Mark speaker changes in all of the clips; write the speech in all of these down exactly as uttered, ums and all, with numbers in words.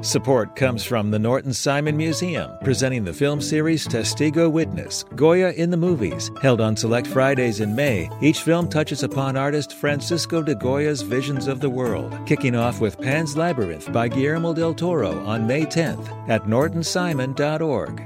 Speaker 1: Support comes from the Norton Simon Museum, presenting the film series Testigo Witness, Goya in the Movies. Held on select Fridays in May, each film touches upon artist Francisco de Goya's visions of the world, kicking off with Pan's Labyrinth by Guillermo del Toro on May tenth at norton simon dot org.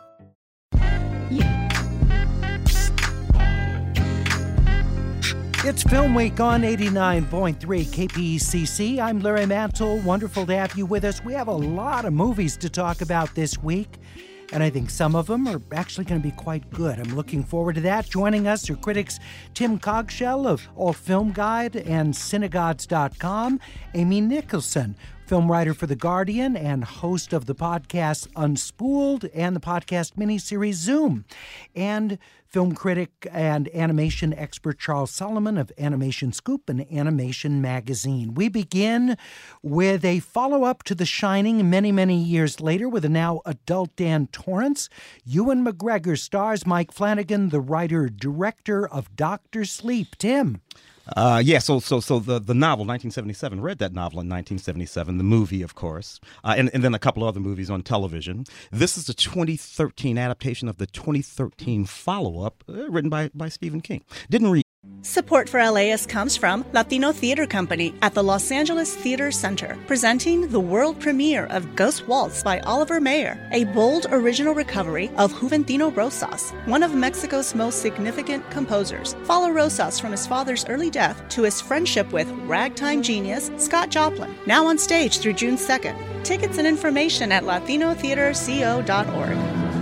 Speaker 2: It's Film Week on eighty-nine point three K P E C C. I'm Larry Mantle. Wonderful to have you with us. We have a lot of movies to talk about this week, and I think some of them are actually going to be quite good. I'm looking forward to that. Joining us are critics Tim Cogshell of Alt Film Guide and Cinegods dot com, Amy Nicholson, film writer for The Guardian and host of the podcast Unspooled and the podcast miniseries Zoom, and film critic and animation expert Charles Solomon of Animation Scoop and Animation Magazine. We begin with a follow-up to The Shining many, many years later with a now adult Dan Torrance. Ewan McGregor stars Mike Flanagan, the writer-director of Doctor Sleep. Tim?
Speaker 3: Uh, yeah, so so so the, the novel, nineteen seventy-seven, read that novel in nineteen seventy-seven, the movie, of course, uh, and, and then a couple other movies on television. This is the twenty thirteen adaptation of the twenty thirteen follow-up uh, written by, by Stephen King. Didn't read.
Speaker 4: Support for L A S comes from Latino Theater Company at the Los Angeles Theater Center, presenting the world premiere of Ghost Waltz by Oliver Mayer, a bold original recovery of Juventino Rosas, one of Mexico's most significant composers. Follow Rosas from his father's early death to his friendship with ragtime genius Scott Joplin, now on stage through June second. Tickets and information at latino theater co dot org.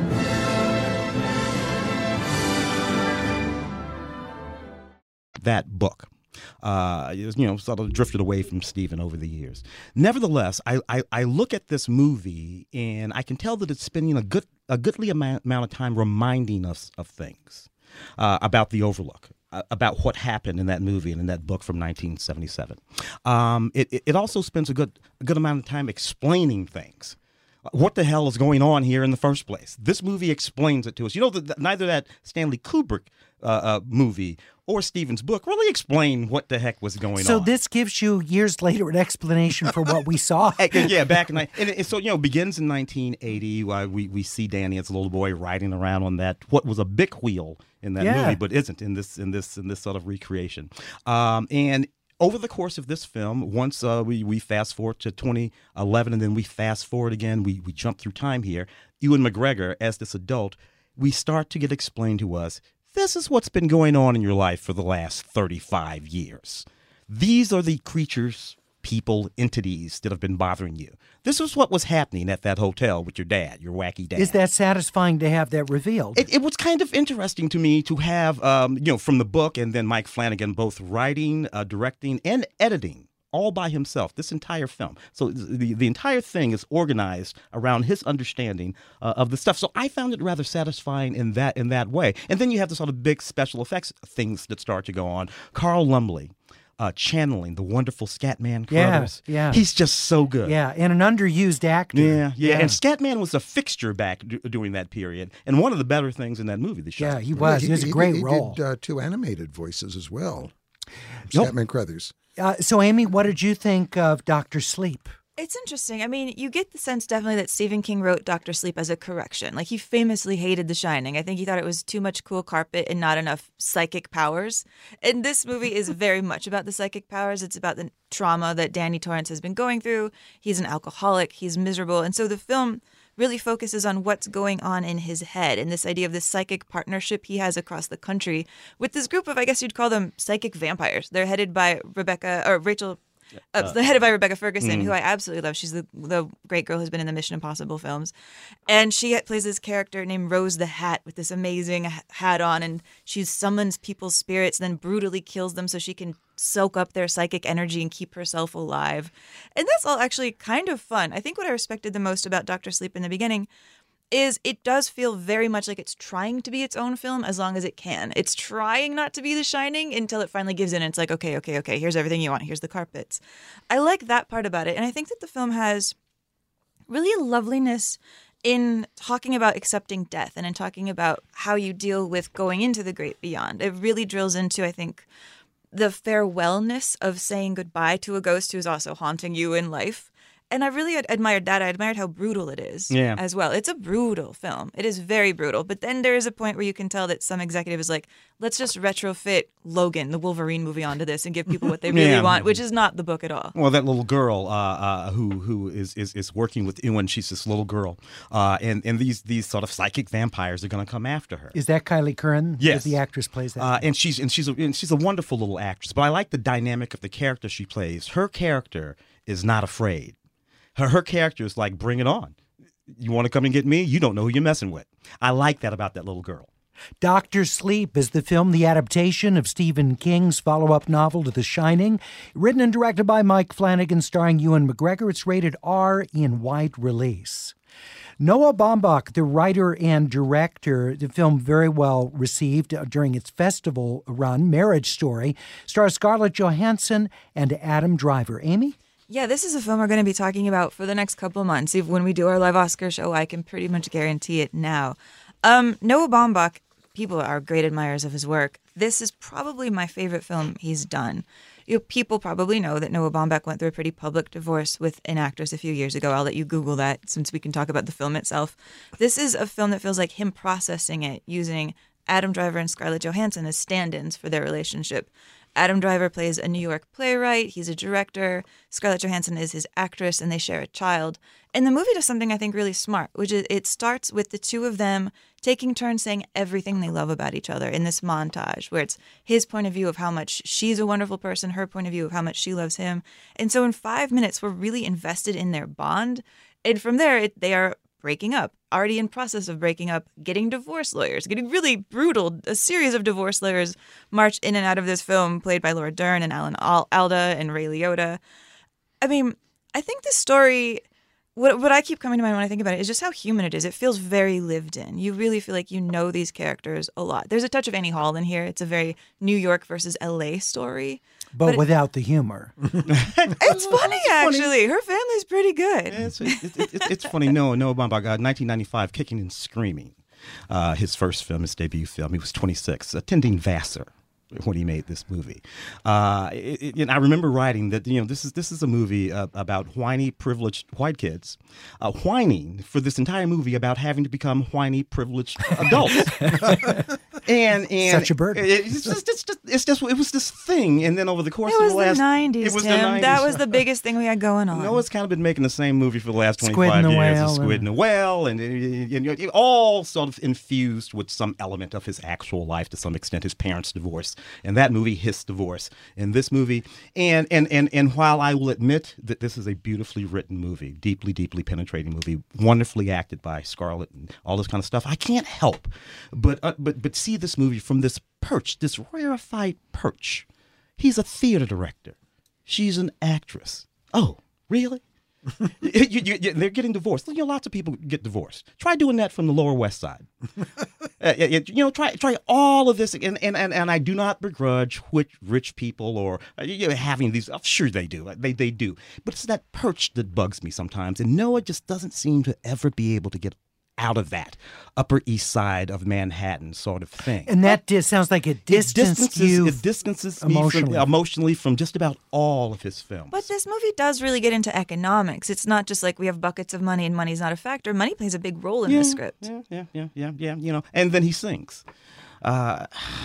Speaker 3: That book. Uh, you know, sort of drifted away from Stephen over the years. Nevertheless, I, I, I look at this movie and I can tell that it's spending a good a goodly amount, amount of time reminding us of things uh, about the Overlook, uh, about what happened in that movie and in that book from nineteen seventy-seven. Um, it, it also spends a good a good amount of time explaining things. What the hell is going on here in the first place? This movie explains it to us. You know, the, the, neither that Stanley Kubrick uh, uh, movie or Stephen's book really explain what the heck was going
Speaker 2: so
Speaker 3: on. So
Speaker 2: this gives you years later an explanation for what we saw.
Speaker 3: Yeah, back in and, and so you know, begins in nineteen eighty. Uh, we we see Danny as a little boy riding around on that what was a big wheel in that
Speaker 2: yeah.
Speaker 3: movie, but isn't in this in this in this sort of recreation. Um, and over the course of this film, once uh, we, we fast forward to twenty eleven and then we fast forward again, we, we jump through time here, Ewan McGregor, as this adult, we start to get explained to us, this is what's been going on in your life for the last thirty-five years. These are the creatures, people, entities that have been bothering you. This was what was happening at that hotel with your dad, your wacky dad.
Speaker 2: Is that satisfying to have that revealed?
Speaker 3: It, it was kind of interesting to me to have, um, you know, from the book and then Mike Flanagan both writing, uh, directing, and editing all by himself, this entire film. So the, the entire thing is organized around his understanding uh, of the stuff. So I found it rather satisfying in that in that way. And then you have the sort of big special effects things that start to go on. Carl Lumbly. Uh, channeling the wonderful Scatman Crothers.
Speaker 2: Yeah, yeah.
Speaker 3: He's just so good.
Speaker 2: Yeah, and an underused actor.
Speaker 3: Yeah, yeah. yeah. And Scatman was a fixture back d- during that period, and one of the better things in that movie, The Show.
Speaker 2: Yeah, he was.
Speaker 5: Yeah, he,
Speaker 2: he was a
Speaker 5: he,
Speaker 2: great
Speaker 5: he
Speaker 2: role.
Speaker 5: He did uh, two animated voices as well.
Speaker 3: Nope.
Speaker 5: Scatman Crothers.
Speaker 2: Uh, so, Amy, what did you think of Doctor Sleep?
Speaker 6: It's interesting. I mean, you get the sense definitely that Stephen King wrote Doctor Sleep as a correction. Like, he famously hated The Shining. I think he thought it was too much cool carpet and not enough psychic powers. And this movie is very much about the psychic powers. It's about the trauma that Danny Torrance has been going through. He's an alcoholic. He's miserable. And so the film really focuses on what's going on in his head and this idea of this psychic partnership he has across the country with this group of, I guess you'd call them psychic vampires. They're headed by Rebecca or Rachel Uh, uh, headed by Rebecca Ferguson, mm. who I absolutely love. She's the the great girl who's been in the Mission Impossible films. And she plays this character named Rose the Hat with this amazing hat on. And she summons people's spirits and then brutally kills them so she can soak up their psychic energy and keep herself alive. And that's all actually kind of fun. I think what I respected the most about Doctor Sleep in the beginning is it does feel very much like it's trying to be its own film as long as it can. It's trying not to be The Shining until it finally gives in and it's like, okay, okay, okay, here's everything you want. Here's the carpets. I like that part about it. And I think that the film has really a loveliness in talking about accepting death and in talking about how you deal with going into the great beyond. It really drills into, I think, the farewellness of saying goodbye to a ghost who's also haunting you in life. And I really ad- admired that. I admired how brutal it is
Speaker 3: Yeah.
Speaker 6: as well. It's a brutal film. It is very brutal. But then there is a point where you can tell that some executive is like, let's just retrofit Logan, the Wolverine movie, onto this and give people what they really
Speaker 3: Yeah.
Speaker 6: want, which is not the book at all.
Speaker 3: Well, that little girl uh, uh, who who is, is is working with Ewan, she's this little girl, uh, and and these these sort of psychic vampires are going to come after her.
Speaker 2: Is that Kylie Curran?
Speaker 3: Yes.
Speaker 2: The actress plays that.
Speaker 3: Uh, and she's and she's a, and she's a wonderful little actress. But I like the dynamic of the character she plays. Her character is not afraid. Her her character is like, bring it on. You want to come and get me? You don't know who you're messing with. I like that about that little girl.
Speaker 2: Doctor Sleep is the film, the adaptation of Stephen King's follow-up novel to The Shining, written and directed by Mike Flanagan, starring Ewan McGregor. It's rated R in wide release. Noah Baumbach, the writer and director, the film very well received during its festival run, Marriage Story, stars Scarlett Johansson and Adam Driver. Amy?
Speaker 6: Yeah, this is a film we're going to be talking about for the next couple months. If when we do our live Oscar show, I can pretty much guarantee it now. Um, Noah Baumbach, people are great admirers of his work. This is probably my favorite film he's done. You know, people probably know that Noah Baumbach went through a pretty public divorce with an actress a few years ago. I'll let you Google that since we can talk about the film itself. This is a film that feels like him processing it using Adam Driver and Scarlett Johansson as stand-ins for their relationship. Adam Driver plays a New York playwright. He's a director. Scarlett Johansson is his actress, and they share a child. And the movie does something I think really smart, which is it starts with the two of them taking turns saying everything they love about each other in this montage, where it's his point of view of how much she's a wonderful person, her point of view of how much she loves him. And so in five minutes, we're really invested in their bond. And from there, it, they are breaking up, already in process of breaking up, getting divorce lawyers, getting really brutal. A series of divorce lawyers march in and out of this film, played by Laura Dern and Alan Al- Alda and Ray Liotta. I mean, I think this story, what what I keep coming to mind when I think about it is just how human it is. It feels very lived in. You really feel like you know these characters a lot. There's a touch of Annie Hall in here. It's a very New York versus L A story.
Speaker 2: But,
Speaker 6: But it-
Speaker 2: without the humor.
Speaker 6: It's funny, actually. Her family's pretty good.
Speaker 3: Yeah, it's, it, it, it, it's funny. Noah Noah Baumbach, uh, nineteen ninety-five, Kicking and Screaming. Uh, his first film, his debut film. He was twenty-six, attending Vassar when he made this movie. Uh, it, it, and I remember writing that, you know, this is this is a movie uh, about whiny, privileged white kids uh, whining for this entire movie about having to become whiny, privileged adults. and and
Speaker 2: Such a burden.
Speaker 3: It, it's just it's just it's just it was this thing. And then over the course
Speaker 6: It
Speaker 3: of
Speaker 6: was
Speaker 3: the last
Speaker 6: the nineties,
Speaker 3: it was
Speaker 6: Tim.
Speaker 3: the nineties.
Speaker 6: That was the biggest thing we had going on.
Speaker 3: Noah's kind of been making the same movie for the last
Speaker 2: Squid
Speaker 3: twenty-five
Speaker 2: and the
Speaker 3: years.
Speaker 2: Whale
Speaker 3: Squid
Speaker 2: and-
Speaker 3: and the Whale, and, and, and, and all sort of infused with some element of his actual life to some extent, his parents' divorce. And that movie, his divorce. In this movie, and, and, and, and while I will admit that this is a beautifully written movie, deeply, deeply penetrating movie, wonderfully acted by Scarlett and all this kind of stuff, I can't help but, uh, but, but see this movie from this perch, this rarefied perch. He's a theater director. She's an actress. Oh, really? you, you, you, they're getting divorced. You know, lots of people get divorced. Try doing that from the Lower West Side. uh, you know, try try all of this, and and, and, and I do not begrudge which rich people or uh, you know, having these. I'm sure they do. They they do. But it's that perch that bugs me sometimes, and Noah just doesn't seem to ever be able to get out of that Upper East Side of Manhattan sort of thing.
Speaker 2: And that dis- sounds like it distanced
Speaker 3: it distances,
Speaker 2: you
Speaker 3: it distances me
Speaker 2: emotionally.
Speaker 3: from, emotionally from just about all of his films.
Speaker 6: But this movie does really get into economics. It's not just like we have buckets of money and money's not a factor. Money plays a big role in
Speaker 3: yeah,
Speaker 6: the script.
Speaker 3: Yeah, yeah, yeah, yeah, yeah. You know, and then he sings. Uh,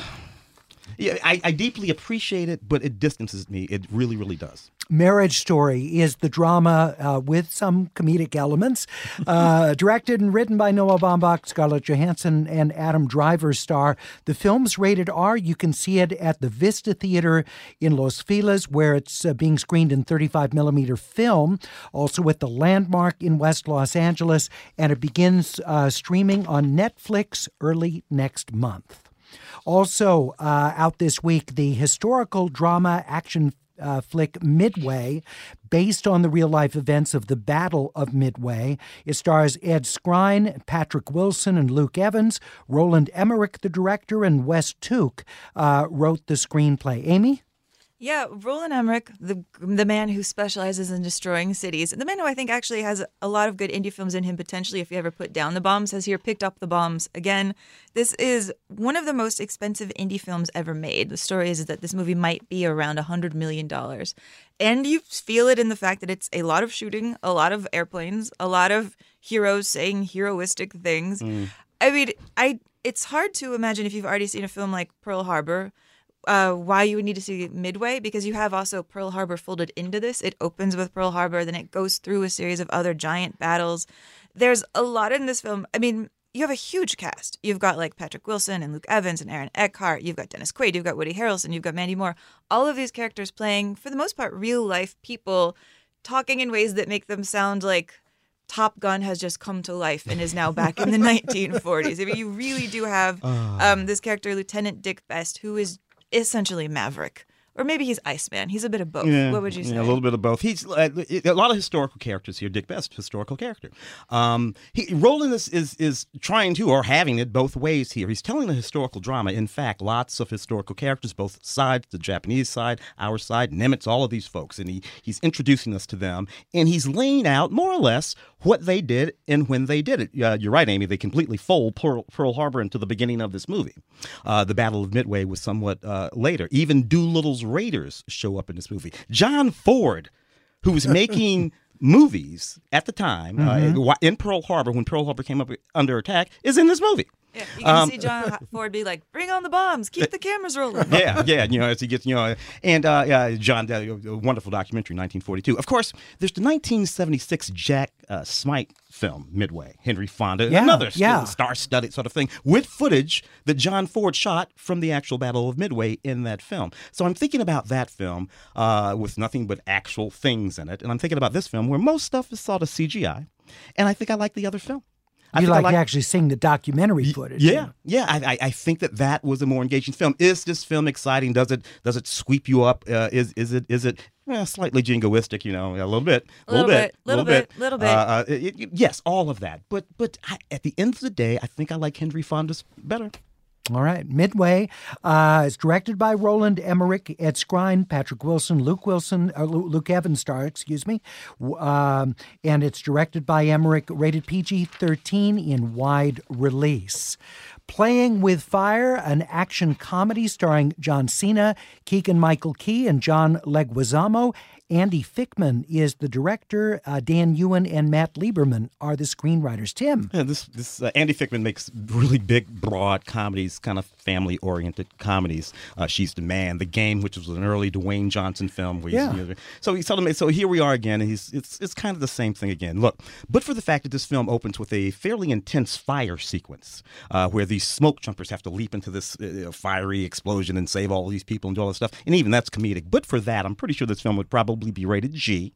Speaker 3: yeah, I, I deeply appreciate it, but it distances me. It really, really does.
Speaker 2: Marriage Story is the drama uh, with some comedic elements. Uh, directed and written by Noah Baumbach, Scarlett Johansson, and Adam Driver star. The film's rated R. You can see it at the Vista Theater in Los Feliz, where it's uh, being screened in thirty-five millimeter film. Also at the Landmark in West Los Angeles. And it begins uh, streaming on Netflix early next month. Also uh, out this week, the historical drama action Uh, flick Midway, based on the real-life events of the Battle of Midway. It stars Ed Skrein, Patrick Wilson, and Luke Evans. Roland Emmerich, the director, and Wes Tuke uh, wrote the screenplay. Amy?
Speaker 6: Yeah, Roland Emmerich, the the man who specializes in destroying cities, the man who I think actually has a lot of good indie films in him potentially if he ever put down the bombs, has here picked up the bombs again. This is one of the most expensive indie films ever made. The story is that this movie might be around one hundred million dollars. And you feel it in the fact that it's a lot of shooting, a lot of airplanes, a lot of heroes saying heroistic things. Mm. I mean, I it's hard to imagine if you've already seen a film like Pearl Harbor, Uh, why you would need to see Midway, because you have also Pearl Harbor folded into this. It opens with Pearl Harbor, then it goes through a series of other giant battles. There's a lot in this film. I mean, you have a huge cast. You've got like Patrick Wilson and Luke Evans and Aaron Eckhart. You've got Dennis Quaid. You've got Woody Harrelson. You've got Mandy Moore. All of these characters playing, for the most part, real life people talking in ways that make them sound like Top Gun has just come to life and is now back in the nineteen forties. I mean, you really do have um, this character, Lieutenant Dick Best, who is essentially Maverick. Or maybe he's Iceman. He's a bit of both.
Speaker 3: Yeah,
Speaker 6: what would you say?
Speaker 3: Yeah, a little bit of both. He's uh, a lot of historical characters here. Dick Best, historical character. Um, he, Roland is, is is trying to, or having it both ways here. He's telling a historical drama. In fact, lots of historical characters, both sides, the Japanese side, our side, Nimitz, all of these folks. And he, he's introducing us to them. And he's laying out, more or less, what they did and when they did it. Uh, you're right, Amy. They completely fold Pearl, Pearl Harbor into the beginning of this movie. Uh, the Battle of Midway was somewhat uh, later. Even Doolittle's Raiders show up in this movie. John Ford, who was making movies at the time mm-hmm. uh, in Pearl Harbor, when Pearl Harbor came up under attack, is in this movie.
Speaker 6: Yeah, you can um, see John Ford be like, "Bring on the bombs, keep the cameras rolling."
Speaker 3: Yeah, yeah, you know, as he gets, you know, and uh, uh, John, uh, a wonderful documentary, nineteen forty-two. Of course, there's the nineteen seventy-six Jack uh, Smite film, Midway, Henry Fonda,
Speaker 2: yeah,
Speaker 3: another
Speaker 2: yeah.
Speaker 3: star-studded sort of thing, with footage that John Ford shot from the actual Battle of Midway in that film. So I'm thinking about that film uh, with nothing but actual things in it, and I'm thinking about this film where most stuff is sort of C G I, and I think I like the other film. I
Speaker 2: you like,
Speaker 3: like
Speaker 2: actually seeing the documentary footage.
Speaker 3: Yeah, yeah. I, I think that that was a more engaging film. Is this film exciting? Does it does it sweep you up? Uh, is is it is it eh, slightly jingoistic? You know, a little bit,
Speaker 6: a little, little bit,
Speaker 3: bit,
Speaker 6: little bit, bit, little bit.
Speaker 3: Uh, uh, it, it, yes, all of that. But but I, at the end of the day, I think I like Henry Fonda's better.
Speaker 2: All right. Midway uh, is directed by Roland Emmerich, Ed Skrein, Patrick Wilson, Luke Wilson, uh, Luke Evans star, excuse me. Um, and it's directed by Emmerich, rated P G thirteen in wide release. Playing with Fire, an action comedy starring John Cena, Keegan-Michael Key, and John Leguizamo. Andy Fickman is the director. Uh, Dan Ewan and Matt Lieberman are the screenwriters. Tim.
Speaker 3: Yeah, this this uh, Andy Fickman makes really big, broad comedies, kind of family-oriented comedies. Uh, She's the Man, The Game, which was an early Dwayne Johnson film. Where
Speaker 2: yeah.
Speaker 3: You know, so he sort of so here we are again, and he's it's it's kind of the same thing again. Look, but for the fact that this film opens with a fairly intense fire sequence, uh, where these smoke jumpers have to leap into this uh, fiery explosion and save all these people and do all this stuff, and even that's comedic. But for that, I'm pretty sure this film would probably be rated G.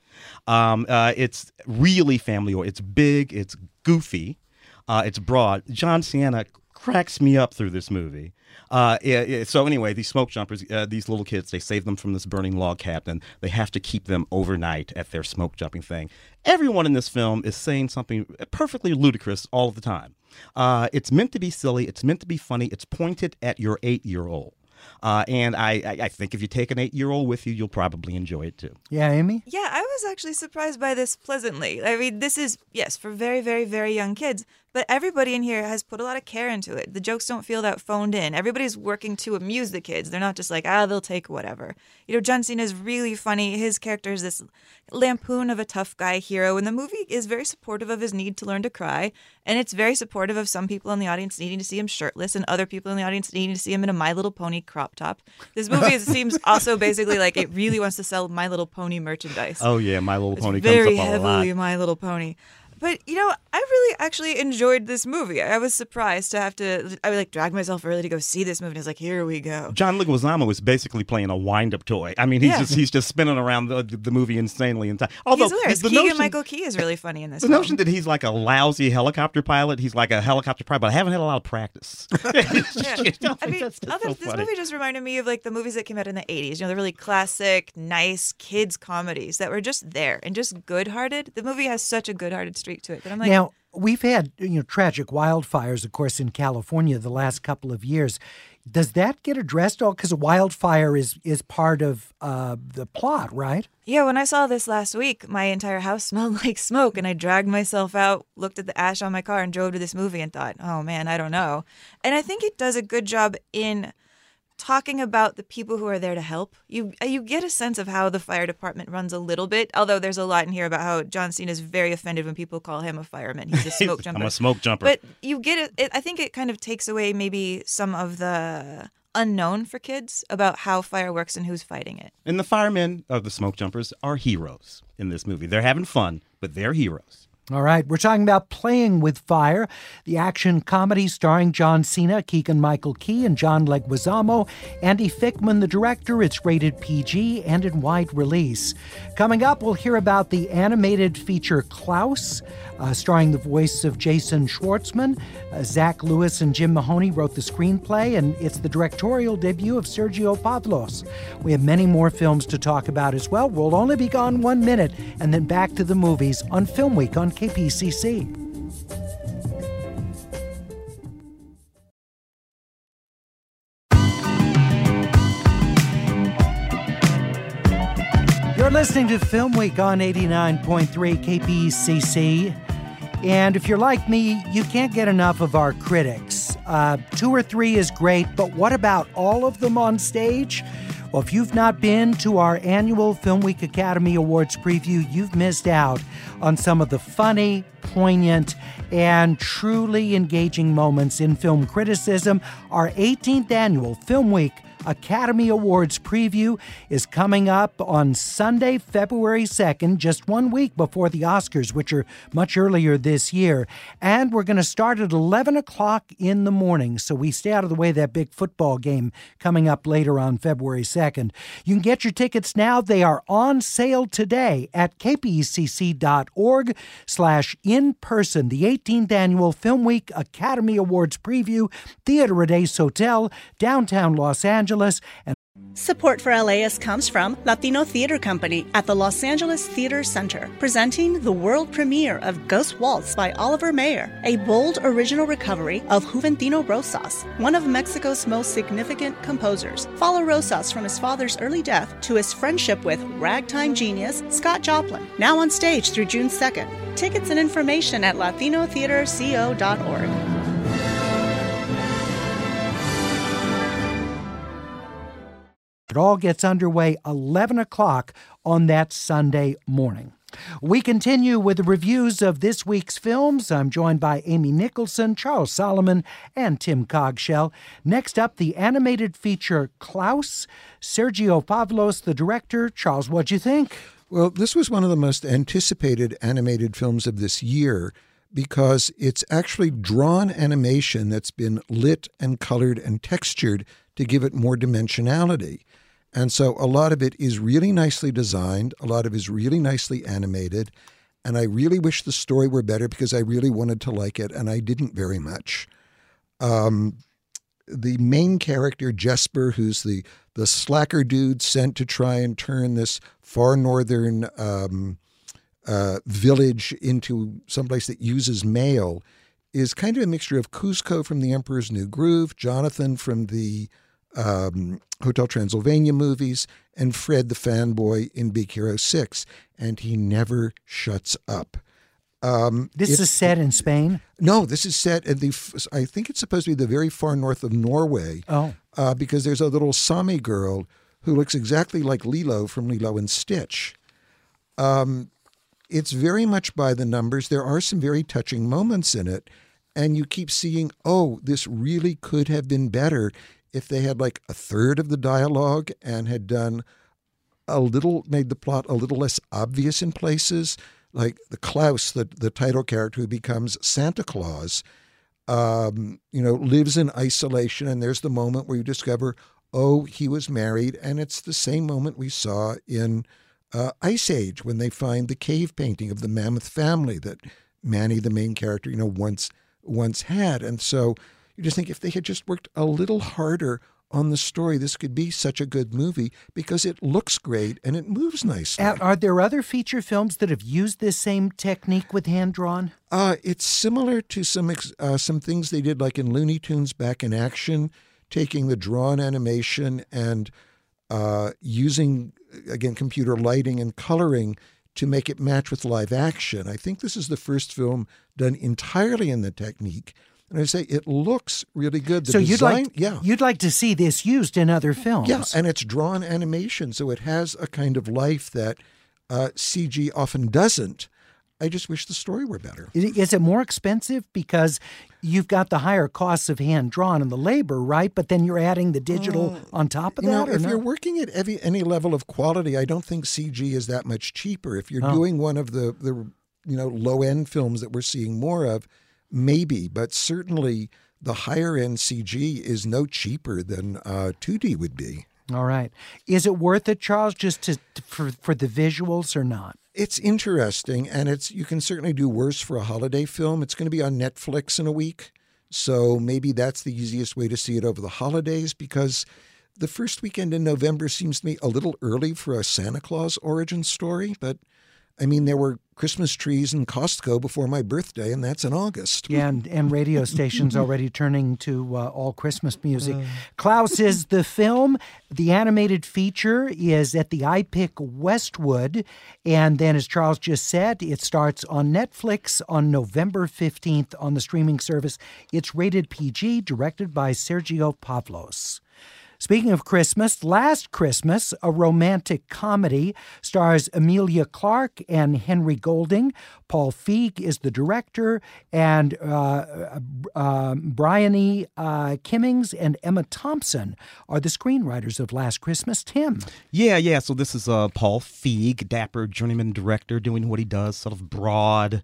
Speaker 3: Um, uh, it's really family or it's big, it's goofy, uh, it's broad. John Cena cracks me up through this movie. Uh, yeah, yeah, so anyway, these smoke jumpers, uh, these little kids, they save them from this burning log cabin. They have to keep them overnight at their smoke jumping thing. Everyone in this film is saying something perfectly ludicrous all of the time. Uh, it's meant to be silly. It's meant to be funny. It's pointed at your eight-year-old. Uh, and I, I, I think if you take an eight-year-old with you, you'll probably enjoy it too.
Speaker 2: Yeah, Amy?
Speaker 6: Yeah, I was actually surprised by this pleasantly. I mean, this is, yes, for very, very, very young kids, but everybody in here has put a lot of care into it. The jokes don't feel that phoned in. Everybody's working to amuse the kids. They're not just like, ah, they'll take whatever. You know, John Cena is really funny. His character is this lampoon of a tough guy hero, and the movie is very supportive of his need to learn to cry, and it's very supportive of some people in the audience needing to see him shirtless and other people in the audience needing to see him in a My Little Pony crop top. This movie seems also basically like it really wants to sell My Little Pony merchandise.
Speaker 3: Oh, yeah, My Little
Speaker 6: it's
Speaker 3: Pony
Speaker 6: very
Speaker 3: comes up a
Speaker 6: heavily
Speaker 3: lot.
Speaker 6: My Little Pony. But, you know, I really actually enjoyed this movie. I was surprised to have to, I would like drag myself early to go see this movie. And I was like, here we go.
Speaker 3: John Leguizamo was basically playing a wind-up toy. I mean, he's
Speaker 6: Yeah.
Speaker 3: just he's just spinning around the, the movie insanely. And although
Speaker 6: He's hilarious.
Speaker 3: the
Speaker 6: Keegan
Speaker 3: notion,
Speaker 6: Michael Key is really funny in this
Speaker 3: the
Speaker 6: film.
Speaker 3: notion that he's like a lousy helicopter pilot, he's like a helicopter pilot, but I haven't had a lot of practice.
Speaker 6: Yeah.
Speaker 3: You know,
Speaker 6: I mean,
Speaker 3: that's just
Speaker 6: other,
Speaker 3: so
Speaker 6: this
Speaker 3: funny.
Speaker 6: movie just reminded me of like the movies that came out in the eighties. You know, the really classic, nice kids comedies that were just there and just good-hearted. The movie has such a good-hearted streak to it that I'm like,
Speaker 2: Now, we've had, you know, tragic wildfires, of course, in California the last couple of years. Does that get addressed all? Because a wildfire is is part of uh, the plot, right?
Speaker 6: Yeah, when I saw this last week, my entire house smelled like smoke, and I dragged myself out, looked at the ash on my car, and drove to this movie and thought, oh man, I don't know. And I think it does a good job in talking about the people who are there to help. You you get a sense of how the fire department runs a little bit, although there's a lot in here about how John Cena is very offended when people call him a fireman. He's a smoke jumper.
Speaker 3: I'm a smoke jumper.
Speaker 6: But you get it, it. I think it kind of takes away maybe some of the unknown for kids about how fire works and who's fighting it.
Speaker 3: And the firemen, or the smoke jumpers, are heroes in this movie. They're having fun, but they're heroes.
Speaker 2: All right, we're talking about Playing with Fire, the action comedy starring John Cena, Keegan-Michael Key, and John Leguizamo. Andy Fickman, the director. It's rated P G and in wide release. Coming up, we'll hear about the animated feature Klaus, uh, starring the voice of Jason Schwartzman. Uh, Zach Lewis and Jim Mahoney wrote the screenplay, and it's the directorial debut of Sergio Pavlos. We have many more films to talk about as well. We'll only be gone one minute, and then back to the movies on Film Week on K P C C. You're listening to Film Week on eighty-nine point three K P C C. And if you're like me, you can't get enough of our critics. Uh, two or three is great, but what about all of them on stage? Well, if you've not been to our annual Film Week Academy Awards preview, you've missed out on some of the funny, poignant, and truly engaging moments in film criticism. Our eighteenth annual Film Week Academy Awards preview is coming up on Sunday, February second, just one week before the Oscars, which are much earlier this year. And we're going to start at eleven o'clock in the morning, so we stay out of the way of that big football game coming up later on February second. You can get your tickets now. They are on sale today at kpecc.org slash in-person. The eighteenth Annual Film Week Academy Awards preview, Theater Rades Hotel, downtown Los Angeles. And
Speaker 4: Support for L A S comes from Latino Theater Company at the Los Angeles Theater Center, presenting the world premiere of Ghost Waltz by Oliver Mayer, a bold original recovery of Juventino Rosas, one of Mexico's most significant composers. Follow Rosas from his father's early death to his friendship with ragtime genius Scott Joplin, now on stage through June second. Tickets and information at latino theater co dot org.
Speaker 2: It all gets underway eleven o'clock on that Sunday morning. We continue with the reviews of this week's films. I'm joined by Amy Nicholson, Charles Solomon, and Tim Cogshell. Next up, the animated feature Klaus. Sergio Pavlos, the director. Charles, what'd you think?
Speaker 5: Well, this was one of the most anticipated animated films of this year because it's actually drawn animation that's been lit and colored and textured to give it more dimensionality. And so a lot of it is really nicely designed. A lot of it is really nicely animated. And I really wish the story were better because I really wanted to like it, and I didn't very much. Um, the main character, Jesper, who's the, the slacker dude sent to try and turn this far northern um, uh, village into someplace that uses mail, is kind of a mixture of Kuzco from The Emperor's New Groove, Jonathan from the um, Hotel Transylvania movies, and Fred the fanboy in Big Hero six, and he never shuts up. Um,
Speaker 2: this is set in Spain?
Speaker 5: No, this is set at the, I think it's supposed to be the very far north of Norway.
Speaker 2: Oh.
Speaker 5: Uh, because there's a little Sami girl who looks exactly like Lilo from Lilo and Stitch. Um, it's very much by the numbers. There are some very touching moments in it, and you keep seeing, oh, this really could have been better if they had like a third of the dialogue and had done a little, made the plot a little less obvious in places. Like the Klaus, the, the title character who becomes Santa Claus, um, you know, lives in isolation. And there's the moment where you discover, oh, he was married. And it's the same moment we saw in uh, Ice Age when they find the cave painting of the mammoth family that Manny, the main character, you know, once once had. And so you just think if they had just worked a little harder on the story, this could be such a good movie because it looks great and it moves nicely.
Speaker 2: Uh, are there other feature films that have used this same technique with hand-drawn?
Speaker 5: Uh, it's similar to some ex- uh, some things they did like in Looney Tunes Back in Action, taking the drawn animation and uh, using, again, computer lighting and coloring to make it match with live action. I think this is the first film done entirely in the technique. And I say it looks really good. The
Speaker 2: so
Speaker 5: design,
Speaker 2: you'd like,
Speaker 5: yeah,
Speaker 2: you'd like to see this used in other films.
Speaker 5: yeah, and it's drawn animation, so it has a kind of life that uh, C G often doesn't. I just wish the story were better.
Speaker 2: Is it more expensive because you've got the higher costs of hand drawn and the labor, right? But then you're adding the digital uh, on top of
Speaker 5: you
Speaker 2: that.
Speaker 5: Know,
Speaker 2: or
Speaker 5: if
Speaker 2: no?
Speaker 5: you're working at every, any level of quality, I don't think C G is that much cheaper. If you're
Speaker 2: oh.
Speaker 5: doing one of the the you know low end films that we're seeing more of, maybe, but certainly. The higher-end C G is no cheaper than uh, two D would be.
Speaker 2: All right. Is it worth it, Charles, just to, to for, for the visuals or not?
Speaker 5: It's interesting, and it's you can certainly do worse for a holiday film. It's going to be on Netflix in a week, so maybe that's the easiest way to see it over the holidays because the first weekend in November seems to me a little early for a Santa Claus origin story, but I mean, there were Christmas trees in Costco before my birthday, and that's in August.
Speaker 2: Yeah, and, and radio stations already turning to uh, all Christmas music. Uh. Klaus is the film. The animated feature is at the I P I C Westwood. And then, as Charles just said, it starts on Netflix on November fifteenth on the streaming service. It's rated P G, directed by Sergio Pavlos. Speaking of Christmas, Last Christmas, a romantic comedy, stars Emilia Clarke and Henry Golding. Paul Feig is the director, and uh, uh, Bryony uh, Kimmings and Emma Thompson are the screenwriters of Last Christmas. Tim.
Speaker 3: Yeah, yeah. So this is uh, Paul Feig, dapper journeyman director, doing what he does, sort of broad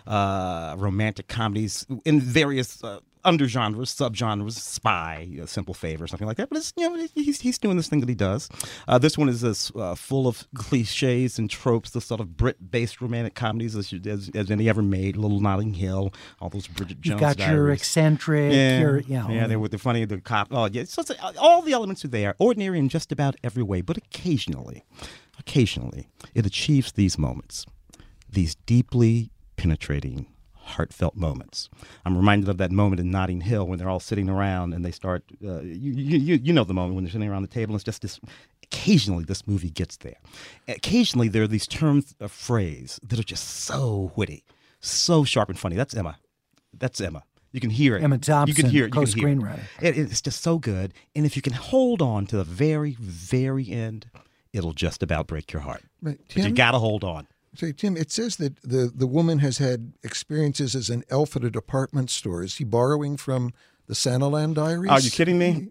Speaker 3: uh, romantic comedies in various uh, under genres, subgenres, spy, a simple favor, something like that. But it's, you know, he's he's doing this thing that he does. Uh, this one is this, uh, full of cliches and tropes, the sort of Brit-based romantic comedies as, as, as any ever made. Little Notting Hill, all those Bridget Jones.
Speaker 2: You've got
Speaker 3: diaries.
Speaker 2: your eccentric,
Speaker 3: yeah,
Speaker 2: your you know,
Speaker 3: yeah, they were the funny, the cop. Oh, yeah, so it's, uh, all the elements are there, ordinary in just about every way. But occasionally, occasionally, it achieves these moments, these deeply penetrating, heartfelt moments. I'm reminded of that moment in Notting Hill when they're all sitting around and they start, uh, you, you you know the moment when they're sitting around the table and it's just this, occasionally this movie gets there. Occasionally there are these terms of phrase that are just so witty, so sharp and funny. That's Emma. That's Emma. You can hear it.
Speaker 2: Emma Thompson,
Speaker 3: you can hear it. You can hear
Speaker 2: co-screenwriter.
Speaker 3: it. It, it's just so good. And if you can hold on to the very, very end, it'll just about break your heart.
Speaker 5: Right.
Speaker 3: But you got to hold on.
Speaker 5: Say, Tim, it says that the, the woman has had experiences as an elf at a department store. Is he borrowing from the Santaland Diaries?
Speaker 3: Are you kidding me?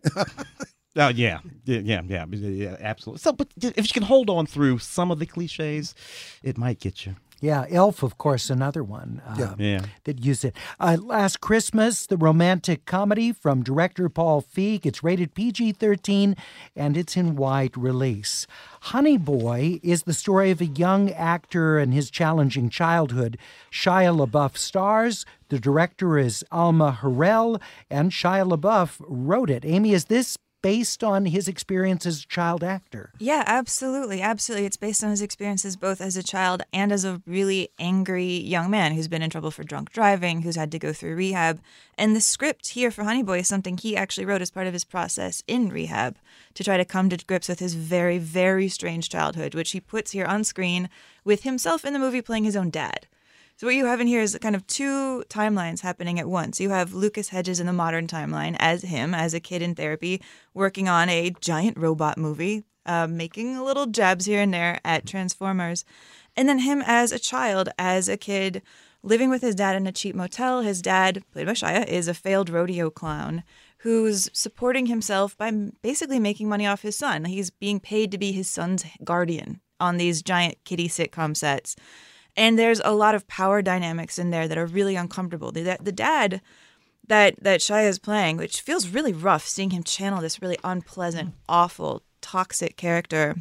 Speaker 3: Oh, yeah. Yeah, yeah, yeah, yeah, absolutely. So, but if you can hold on through some of the cliches, it might get you.
Speaker 2: Yeah, Elf, of course, another one uh,
Speaker 5: yeah.
Speaker 3: Yeah.
Speaker 2: that used it. Uh, Last Christmas, the romantic comedy from director Paul Feig. It's rated P G thirteen, and it's in wide release. Honey Boy is the story of a young actor and his challenging childhood. Shia LaBeouf stars. The director is Alma Harrell, and Shia LaBeouf wrote it. Amy, is this based on his experience as a child actor?
Speaker 6: Yeah, absolutely. Absolutely. It's based on his experiences both as a child and as a really angry young man who's been in trouble for drunk driving, who's had to go through rehab. And the script here for Honey Boy is something he actually wrote as part of his process in rehab to try to come to grips with his very, very strange childhood, which he puts here on screen with himself in the movie playing his own dad. So what you have in here is kind of two timelines happening at once. You have Lucas Hedges in the modern timeline as him, as a kid in therapy, working on a giant robot movie, uh, making little jabs here and there at Transformers. And then him as a child, as a kid, living with his dad in a cheap motel. His dad, played by Shia, is a failed rodeo clown who's supporting himself by basically making money off his son. He's being paid to be his son's guardian on these giant kiddie sitcom sets. And there's a lot of power dynamics in there that are really uncomfortable. The, the dad that that Shia is playing, which feels really rough, seeing him channel this really unpleasant, awful, toxic character.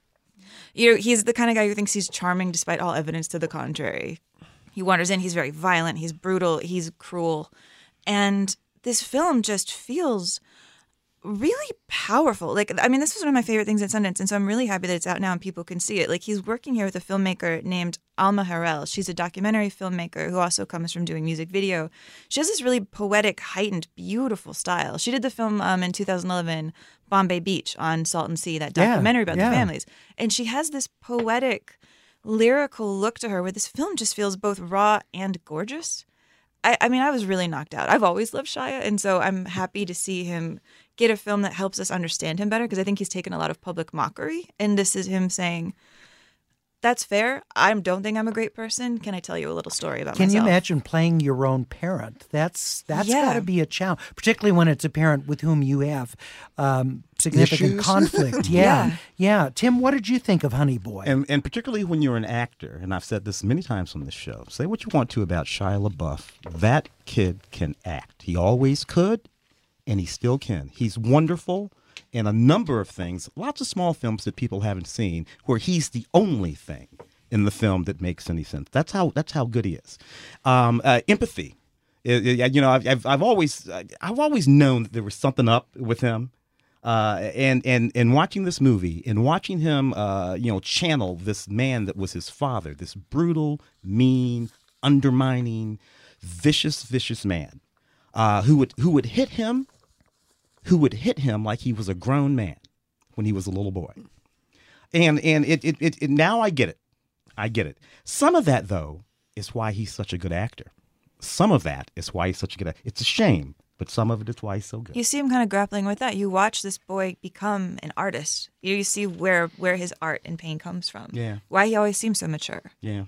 Speaker 6: You know, he's the kind of guy who thinks he's charming despite all evidence to the contrary. He wanders in, he's very violent, he's brutal, he's cruel. And this film just feels really powerful. Like, I mean, this was one of my favorite things at Sundance, and so I'm really happy that it's out now and people can see it. Like, he's working here with a filmmaker named Alma Harrell. She's a documentary filmmaker who also comes from doing music video. She has this really poetic, heightened, beautiful style. She did the film um, in two thousand eleven, Bombay Beach on Salton Sea, that documentary
Speaker 2: yeah,
Speaker 6: about
Speaker 2: yeah.
Speaker 6: the families. And she has this poetic, lyrical look to her where this film just feels both raw and gorgeous. I, I mean, I was really knocked out. I've always loved Shia, and so I'm happy to see him get a film that helps us understand him better, because I think he's taken a lot of public mockery, and this is him saying, that's fair. I don't think I'm a great person. Can I tell you a little story about
Speaker 2: Can
Speaker 6: myself?
Speaker 2: you imagine playing your own parent? That's that's
Speaker 6: Yeah.
Speaker 2: got to be a challenge, particularly when it's a parent with whom you have um, significant
Speaker 5: Issues?
Speaker 2: conflict. Yeah.
Speaker 6: Yeah.
Speaker 2: yeah, Tim, what did you think of Honey Boy?
Speaker 3: And, and particularly when you're an actor, and I've said this many times on this show, say what you want to about Shia LaBeouf. That kid can act. He always could, and he still can. He's wonderful in a number of things, lots of small films that people haven't seen, where he's the only thing in the film that makes any sense. That's how that's how good he is. Um, uh, empathy. It- it- you know, I've, I've, I've always I've always known that there was something up with him. Uh, and and and watching this movie and watching him, uh, you know, channel this man that was his father, this brutal, mean, undermining, vicious, vicious man, uh, who would who would hit him, who would hit him like he was a grown man when he was a little boy. And and it it, it, it now I get it, I get it. Some of that though is why he's such a good actor. Some of that is why he's such a good actor. It's a shame. But some of it is why he's so good.
Speaker 6: You see him kind of grappling with that. You watch this boy become an artist. You, you see where where his art and pain comes from.
Speaker 3: Yeah.
Speaker 6: Why he always seems so mature.
Speaker 3: Yeah.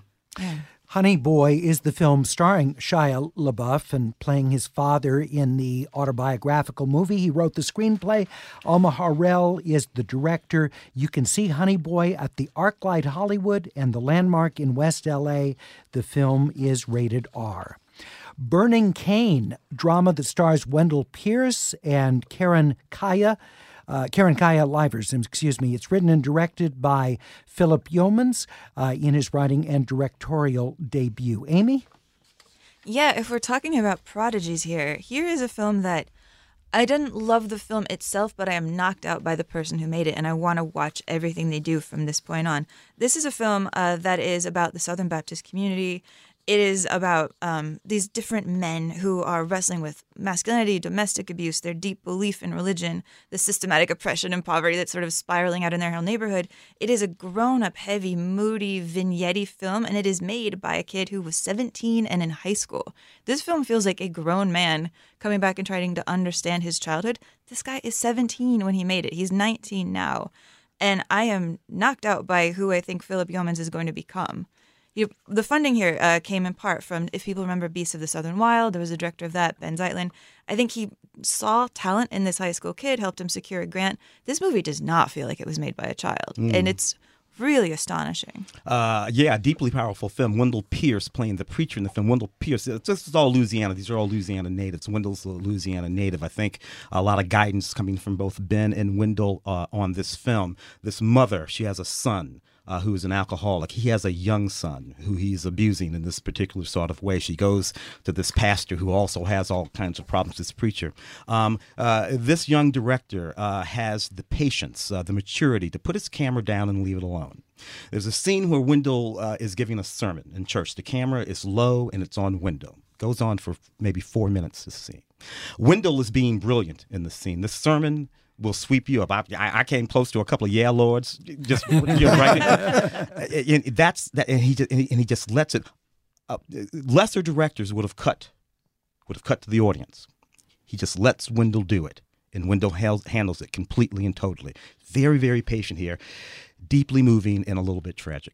Speaker 2: Honey Boy is the film starring Shia LaBeouf and playing his father in the autobiographical movie. He wrote the screenplay. Alma Harrell is the director. You can see Honey Boy at the ArcLight Hollywood and the Landmark in West L A. The film is rated R. Burning Cane, drama that stars Wendell Pierce and Karen Kaya. Uh, Karen Kaya Livers, excuse me. It's written and directed by Philip Yeomans uh, in his writing and directorial debut. Amy?
Speaker 6: Yeah, if we're talking about prodigies here, here is a film that I didn't love the film itself, but I am knocked out by the person who made it, and I want to watch everything they do from this point on. This is a film uh, that is about the Southern Baptist community. It is about um, these different men who are wrestling with masculinity, domestic abuse, their deep belief in religion, the systematic oppression and poverty that's sort of spiraling out in their whole neighborhood. It is a grown-up, heavy, moody, vignette film, and it is made by a kid who was seventeen and in high school. This film feels like a grown man coming back and trying to understand his childhood. This guy is seventeen when he made it. He's nineteen now. And I am knocked out by who I think Philip Yeomans is going to become. You, the funding here uh, came in part from, if people remember, Beasts of the Southern Wild. There was a director of that, Ben Zeitlin. I think he saw talent in this high school kid, helped him secure a grant. This movie does not feel like it was made by a child, mm. and it's really astonishing.
Speaker 3: Uh, yeah, deeply powerful film. Wendell Pierce playing the preacher in the film. Wendell Pierce, this is all Louisiana. These are all Louisiana natives. Wendell's a Louisiana native. I think a lot of guidance coming from both Ben and Wendell uh, on this film. This mother, she has a son Uh, who is an alcoholic. He has a young son who he's abusing in this particular sort of way. She goes to this pastor who also has all kinds of problems, this preacher. Um, uh, this young director uh, has the patience, uh, the maturity to put his camera down and leave it alone. There's a scene where Wendell uh, is giving a sermon in church. The camera is low and it's on Wendell. Goes on for maybe four minutes, this scene. Wendell is being brilliant in this scene. This sermon will sweep you up. I, I came close to a couple of yeah lords, just you know, right. and that's that, and he just, and he, and he just lets it. Uh, lesser directors would have cut, would have cut to the audience. He just lets Wendell do it, and Wendell ha- handles it completely and totally. Very, very patient here, deeply moving and a little bit tragic.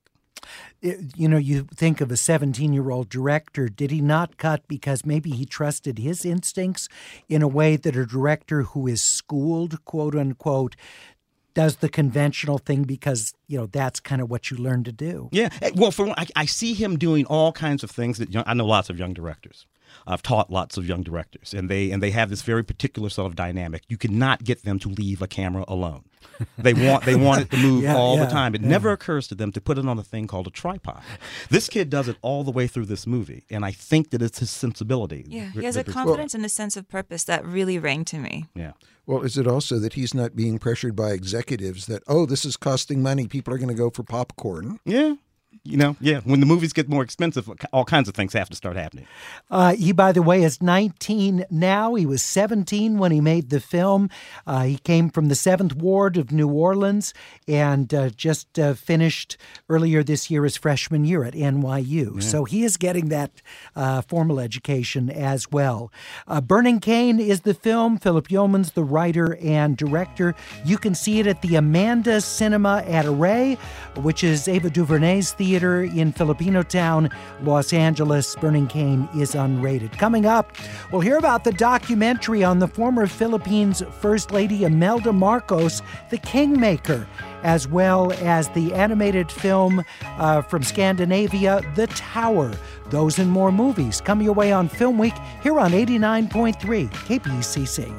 Speaker 2: You know, you think of a seventeen-year-old director. Did he not cut because maybe he trusted his instincts in a way that a director who is schooled, quote unquote, does the conventional thing because, you know, that's kind of what you learn to do?
Speaker 3: Yeah. Well, for one, I, I see him doing all kinds of things that young, I know lots of young directors. I've taught lots of young directors, and they and they have this very particular sort of dynamic. You cannot get them to leave a camera alone. They want they want it to move
Speaker 2: Yeah,
Speaker 3: all
Speaker 2: yeah,
Speaker 3: the time. It
Speaker 2: yeah.
Speaker 3: never occurs to them to put it on a thing called a tripod. This kid does it all the way through this movie, and I think that it's his sensibility.
Speaker 6: Yeah,
Speaker 3: that-
Speaker 6: he has a
Speaker 3: that-
Speaker 6: confidence and a sense of purpose that really rang to me.
Speaker 3: Yeah.
Speaker 5: Well, is it also that he's not being pressured by executives that, oh, this is costing money, people are going to go for popcorn?
Speaker 3: Yeah. You know, yeah, when the movies get more expensive, all kinds of things have to start happening.
Speaker 2: Uh, he, by the way, is nineteen now. He was seventeen when he made the film. Uh, he came from the seventh Ward of New Orleans and uh, just uh, finished earlier this year his freshman year at N Y U. Yeah. So he is getting that uh, formal education as well. Uh, Burning Cane is the film. Philip Yeomans, the writer and director. You can see it at the Amanda Cinema at Array, which is Ava DuVernay's theater in Filipino Town, Los Angeles. Burning Cane is unrated. Coming up, we'll hear about the documentary on the former Philippines First Lady Imelda Marcos, The Kingmaker, as well as the animated film uh, from Scandinavia, The Tower. Those and more movies coming your way on Film Week here on eighty-nine point three K P E C C.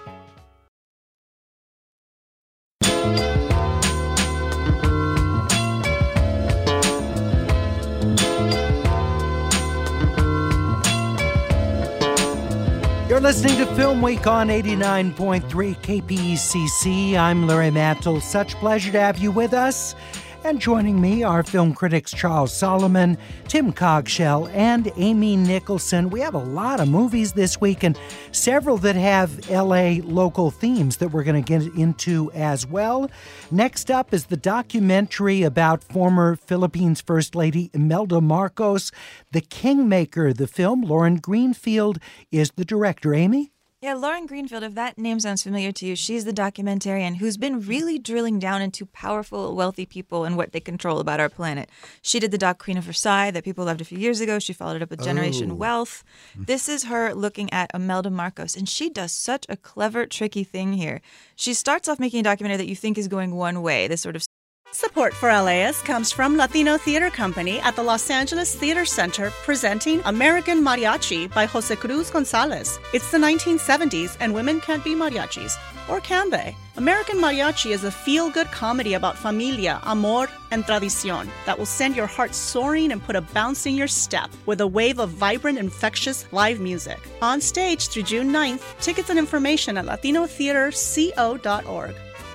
Speaker 2: You're listening to Film Week on eighty-nine point three K P E C C. I'm Larry Mantle. Such pleasure to have you with us. And joining me are film critics Charles Solomon, Tim Cogshell, and Amy Nicholson. We have a lot of movies this week and several that have L A local themes that we're going to get into as well. Next up is the documentary about former Philippines First Lady Imelda Marcos, The Kingmaker, the film. Lauren Greenfield is the director. Amy?
Speaker 6: Yeah, Lauren Greenfield, if that name sounds familiar to you, she's the documentarian who's been really drilling down into powerful, wealthy people and what they control about our planet. She did the doc Queen of Versailles that people loved a few years ago. She followed it up with Generation
Speaker 5: Oh.
Speaker 6: Wealth. This is her looking at Imelda Marcos, and she does such a clever, tricky thing here. She starts off making a documentary that you think is going one way, this sort of
Speaker 4: Support for L A S comes from Latino Theater Company at the Los Angeles Theater Center, presenting American Mariachi by Jose Cruz Gonzalez. It's the nineteen seventies, and women can't be mariachis. Or can they? American Mariachi is a feel-good comedy about familia, amor, and tradición that will send your heart soaring and put a bounce in your step with a wave of vibrant, infectious live music. On stage through June ninth, tickets and information at latino theater co dot org.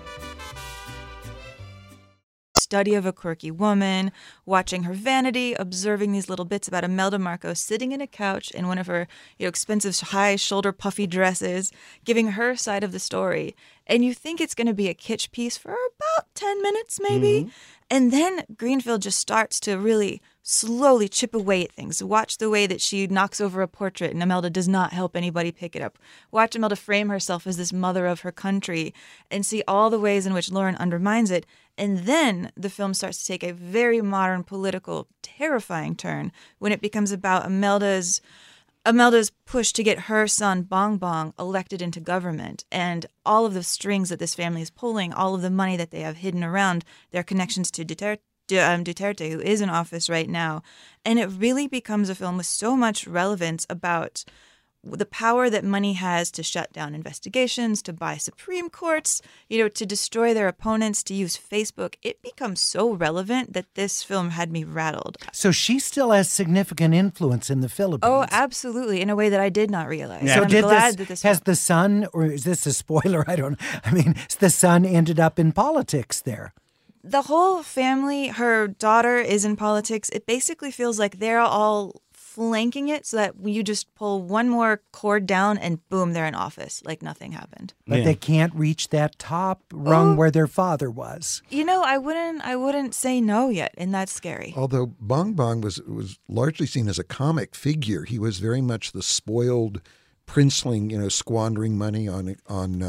Speaker 6: study of a quirky woman, watching her vanity, observing these little bits about Imelda Marcos sitting in a couch in one of her, you know, expensive high shoulder puffy dresses, giving her side of the story. And you think it's going to be a kitsch piece for about ten minutes maybe. Mm-hmm. And then Greenfield just starts to really slowly chip away at things. Watch the way that she knocks over a portrait and Imelda does not help anybody pick it up. Watch Imelda frame herself as this mother of her country and see all the ways in which Lauren undermines it. And then the film starts to take a very modern, political, terrifying turn when it becomes about Imelda's Imelda's push to get her son, Bong Bong, elected into government, and all of the strings that this family is pulling, all of the money that they have hidden around their connections to Duterte, um, Duterte, who is in office right now. And it really becomes a film with so much relevance about the power that money has to shut down investigations, to buy Supreme Courts, you know, to destroy their opponents, to use Facebook. It becomes so relevant that this film had me rattled.
Speaker 2: So she still has significant influence in the Philippines.
Speaker 6: Oh, absolutely, in a way that I did not realize.
Speaker 2: Yeah. So
Speaker 6: I'm
Speaker 2: did
Speaker 6: glad
Speaker 2: this,
Speaker 6: that this
Speaker 2: has
Speaker 6: film-
Speaker 2: the son, or is this a spoiler? I don't know. I mean, the son ended up in politics there.
Speaker 6: The whole family, her daughter is in politics. It basically feels like they're all flanking it so that you just pull one more cord down and boom, they're in office like nothing happened.
Speaker 2: But
Speaker 3: Yeah.
Speaker 2: they can't reach that top rung
Speaker 6: Oh.
Speaker 2: where their father was.
Speaker 6: You know, I wouldn't I wouldn't say no yet, and that's scary.
Speaker 5: Although Bong Bong was was largely seen as a comic figure, he was very much the spoiled princeling, you know, squandering money on on uh,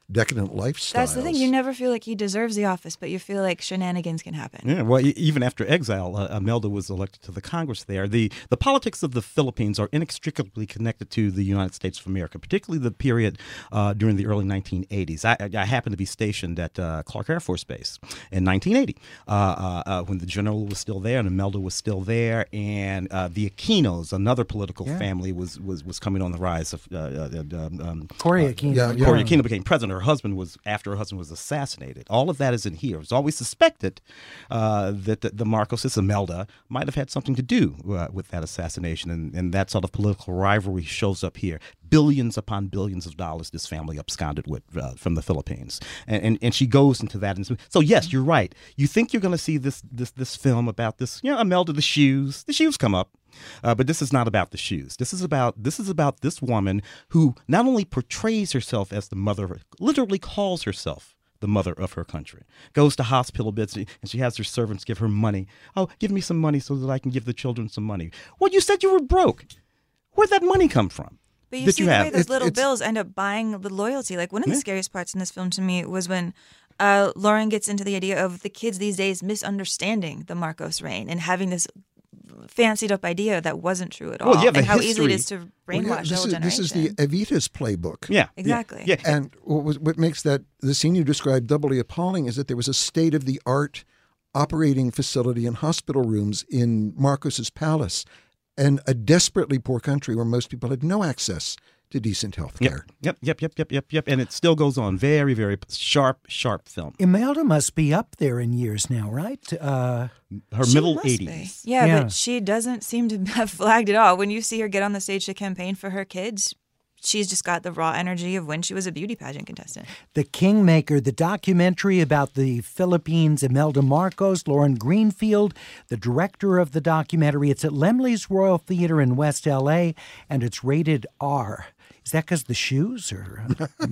Speaker 5: decadent lifestyles.
Speaker 6: That's the thing. You never feel like he deserves the office, but you feel like shenanigans can happen.
Speaker 3: Yeah, well, e- even after exile, uh, Imelda was elected to the Congress there. The the politics of the Philippines are inextricably connected to the United States of America, particularly the period uh, during the early nineteen eighties. I, I happened to be stationed at uh, Clark Air Force Base in nineteen eighty uh, uh, uh, when the general was still there and Imelda was still there, and uh, the Aquinos, another political
Speaker 2: Yeah.
Speaker 3: family, was, was was coming on the rise. Of uh, uh, um, um,
Speaker 2: Cory
Speaker 3: uh,
Speaker 2: Aquino.
Speaker 5: yeah, yeah.
Speaker 3: Cory Aquino became president. Her husband was after her husband was assassinated. All of that is in here. It's always suspected uh, that the, the Marcoses, Imelda, might have had something to do uh, with that assassination, and, and that sort of political rivalry shows up here. Billions upon billions of dollars this family absconded with uh, from the Philippines, and, and and she goes into that. And so yes, you're right. You think you're going to see this this this film about this, you know, Imelda, the shoes. The shoes come up. Uh, but this is not about the shoes. This is about this is about this woman who not only portrays herself as the mother, literally calls herself the mother of her country, goes to hospital beds, and she has her servants give her money. Oh, give me some money so that I can give the children some money. Well, you said you were broke. Where'd that money come from?
Speaker 6: But you
Speaker 3: that
Speaker 6: see
Speaker 3: you
Speaker 6: the
Speaker 3: have?
Speaker 6: way those
Speaker 5: It-
Speaker 6: little
Speaker 5: it's-
Speaker 6: bills end up buying the loyalty. Like one of the
Speaker 3: Yeah.
Speaker 6: scariest parts in this film to me was when uh, Lauren gets into the idea of the kids these days misunderstanding the Marcos reign and having this fancied up idea that wasn't true at all,
Speaker 3: Well, yeah, the
Speaker 6: and how easy
Speaker 3: history-
Speaker 6: it is to
Speaker 5: Well,
Speaker 6: brainwash
Speaker 5: yeah,
Speaker 6: the
Speaker 5: this,
Speaker 6: whole
Speaker 5: is,
Speaker 6: generation.
Speaker 5: this is the Evita's playbook.
Speaker 3: Yeah,
Speaker 6: Exactly.
Speaker 3: Yeah, yeah.
Speaker 5: And what, was, what makes that the scene you described doubly appalling is that there was a state-of-the-art operating facility and hospital rooms in Marcos's palace, and a desperately poor country where most people had no access to decent health
Speaker 3: Yep,
Speaker 5: care.
Speaker 3: yep, yep, yep, yep, yep, yep. And it still goes on. Very, very sharp, sharp film.
Speaker 2: Imelda must be up there in years now, right? Uh,
Speaker 3: Her
Speaker 6: She
Speaker 3: middle
Speaker 6: must be.
Speaker 3: eighties.
Speaker 6: Yeah,
Speaker 2: Yeah.
Speaker 6: but she doesn't seem to have flagged at all. When you see her get on the stage to campaign for her kids, she's just got the raw energy of when she was a beauty pageant contestant.
Speaker 2: The Kingmaker, the documentary about the Philippines, Imelda Marcos, Lauren Greenfield, the director of the documentary. It's at Laemmle's Royal Theater in West L A, and it's rated R. Is that because the shoes? Or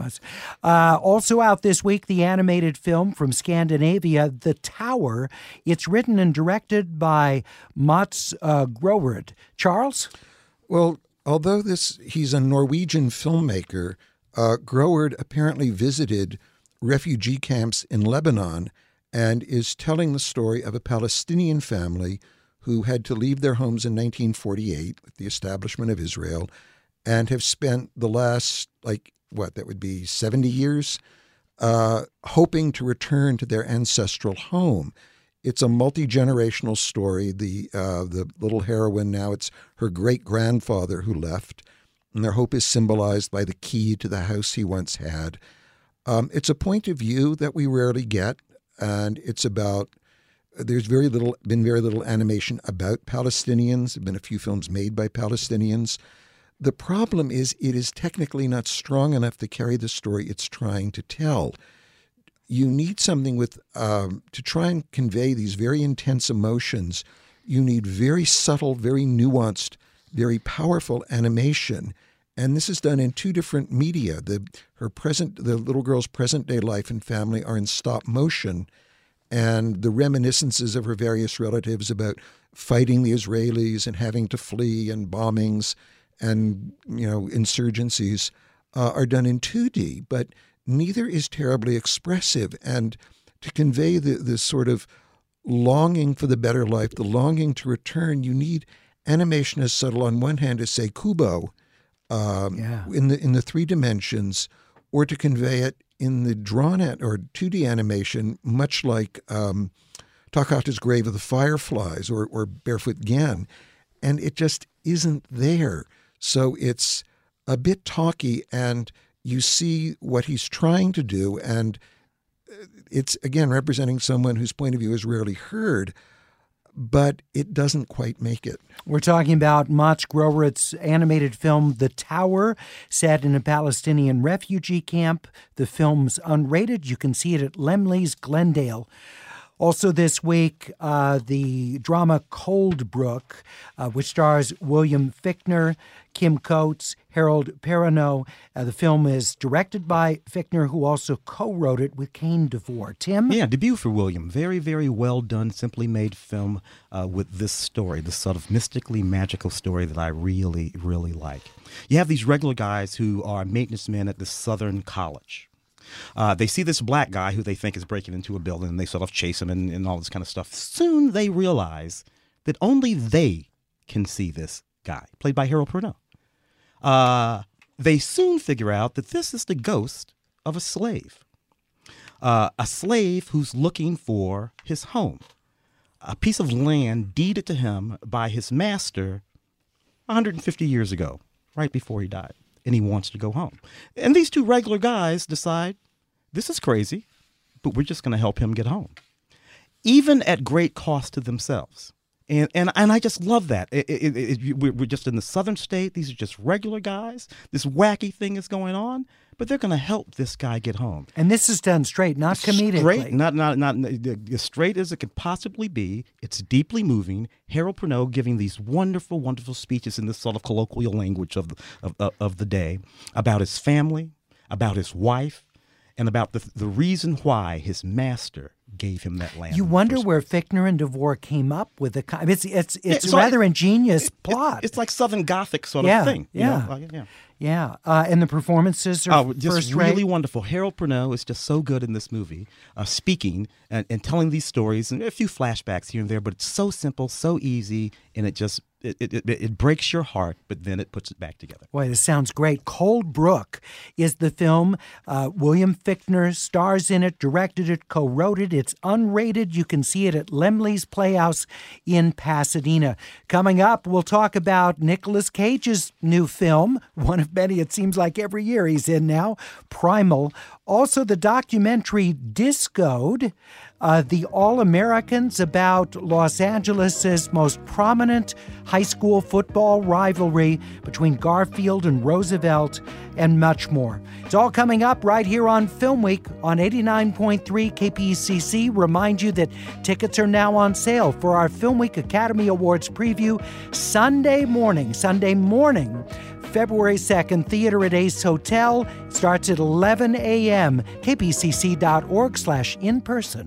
Speaker 2: uh, also out this week, the animated film from Scandinavia, The Tower. It's written and directed by Mats uh, Grorud. Charles?
Speaker 5: Well, although this he's a Norwegian filmmaker, uh, Grorud apparently visited refugee camps in Lebanon and is telling the story of a Palestinian family who had to leave their homes in nineteen forty-eight with the establishment of Israel and have spent the last, like, what, that would be seventy years, uh, hoping to return to their ancestral home. It's a multi-generational story. The uh, the little heroine now, it's her great-grandfather who left, and their hope is symbolized by the key to the house he once had. Um, it's a point of view that we rarely get, and it's about, there's very little, been very little animation about Palestinians. There have been a few films made by Palestinians. The problem is it is technically not strong enough to carry the story it's trying to tell. You need something with um, to try and convey these very intense emotions. You need very subtle, very nuanced, very powerful animation, and this is done in two different media. The her present, the little girl's present day life and family are in stop motion, and the reminiscences of her various relatives about fighting the Israelis and having to flee and bombings and, you know, insurgencies uh, are done in two D, but neither is terribly expressive. And to convey the, the sort of longing for the better life, the longing to return, you need animation as subtle on one hand as, say, Kubo um,
Speaker 2: Yeah.
Speaker 5: in the in the three dimensions, or to convey it in the drawn at or two D animation, much like um, Takahata's Grave of the Fireflies or, or Barefoot Gen. And it just isn't there. So it's a bit talky, and you see what he's trying to do, and it's, again, representing someone whose point of view is rarely heard, but it doesn't quite make it.
Speaker 2: We're talking about Mats Grorud's animated film, The Tower, set in a Palestinian refugee camp. The film's unrated. You can see it at Laemmle's Glendale. Also this week, uh, the drama Coldbrook, uh, which stars William Fichtner, Kim Coates, Harold Perrineau. Uh, the film is directed by Fichtner, who also co-wrote it with Kane DeVore. Tim?
Speaker 3: Yeah, debut for William. Very, very well done, simply made film uh, with this story, this sort of mystically magical story that I really, really like. You have these regular guys who are maintenance men at this Southern college. Uh, they see this black guy who they think is breaking into a building, and they sort of chase him and, and all this kind of stuff. Soon they realize that only they can see this guy, played by Harold Perrineau. Uh, they soon figure out that this is the ghost of a slave, uh, a slave who's looking for his home, a piece of land deeded to him by his master one hundred fifty years ago, right before he died, and he wants to go home. And these two regular guys decide, this is crazy, but we're just going to help him get home, even at great cost to themselves. And and and I just love that. It, it, it, it, we're just in the southern state. These are just regular guys. This wacky thing is going on, but they're going to help this guy get home.
Speaker 2: And this is done straight, not comedically.
Speaker 3: Straight, not not not as straight as it could possibly be. It's deeply moving. Harold Perrineau giving these wonderful, wonderful speeches in this sort of colloquial language of the, of, of, of the day about his family, about his wife, and about the the reason why his master gave him that land.
Speaker 2: You wonder where Fichtner and DeVore came up with the. It's it's it's,
Speaker 3: it's
Speaker 2: a rather
Speaker 3: like,
Speaker 2: ingenious
Speaker 3: it,
Speaker 2: plot.
Speaker 3: It, it's like Southern Gothic sort
Speaker 2: yeah,
Speaker 3: of thing.
Speaker 2: Yeah,
Speaker 3: you know? uh, yeah,
Speaker 2: yeah. Uh, and the performances are
Speaker 3: oh, just
Speaker 2: first
Speaker 3: really
Speaker 2: rate.
Speaker 3: wonderful. Harold Perrineau is just so good in this movie, uh, speaking and, and telling these stories, and a few flashbacks here and there. But it's so simple, so easy, and it just it it, it, it breaks your heart, but then it puts it back together.
Speaker 2: Boy, this sounds great. Cold Brook is the film. Uh, William Fichtner stars in it, directed it, co-wrote it. It's unrated. You can see it at Lemley's Playhouse in Pasadena. Coming up, we'll talk about Nicolas Cage's new film, one of many it seems like every year he's in now, Primal. Also, the documentary Discoed, uh, the All-Americans, about Los Angeles' most prominent high school football rivalry between Garfield and Roosevelt, and much more. It's all coming up right here on Film Week on eighty-nine point three K P C C. Remind you that tickets are now on sale for our Film Week Academy Awards preview Sunday morning, Sunday morning, February second, theater at Ace Hotel. Starts at eleven a.m. K P C C dot org slash in person.